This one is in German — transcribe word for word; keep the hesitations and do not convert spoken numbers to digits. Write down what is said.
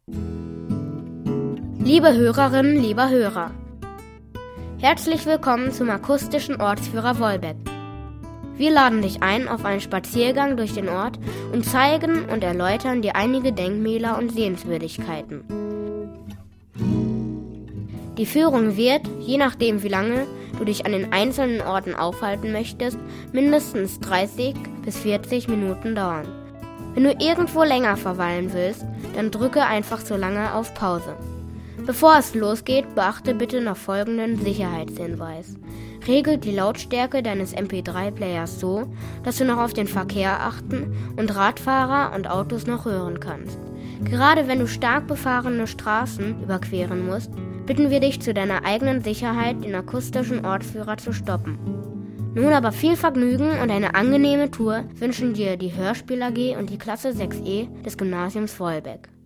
Liebe Hörerinnen, lieber Hörer, herzlich willkommen zum akustischen Ortsführer Wolbeck. Wir laden dich ein auf einen Spaziergang durch den Ort und zeigen und erläutern dir einige Denkmäler und Sehenswürdigkeiten. Die Führung wird, je nachdem wie lange du dich an den einzelnen Orten aufhalten möchtest, mindestens dreißig bis vierzig Minuten dauern. Wenn du irgendwo länger verweilen willst, dann drücke einfach so lange auf Pause. Bevor es losgeht, beachte bitte noch folgenden Sicherheitshinweis. Regel die Lautstärke deines M P drei Players so, dass du noch auf den Verkehr achten und Radfahrer und Autos noch hören kannst. Gerade wenn du stark befahrene Straßen überqueren musst, bitten wir dich zu deiner eigenen Sicherheit, den akustischen Ortsführer zu stoppen. Nun aber viel Vergnügen und eine angenehme Tour wünschen dir die Hörspiel A G und die Klasse sechs E des Gymnasiums Wolbeck.